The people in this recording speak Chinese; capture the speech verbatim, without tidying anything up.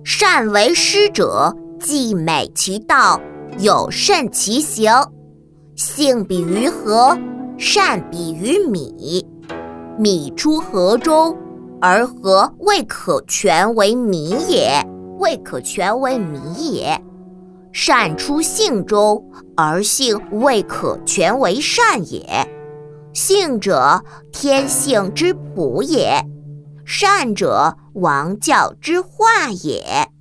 善为师者，既美其道，有甚其行。性比于河，善比于米。米出河中，而河未可全为米也，未可全为米也。善出性中，而性未可全为善也。性者，天性之朴也；善者，王教之化也。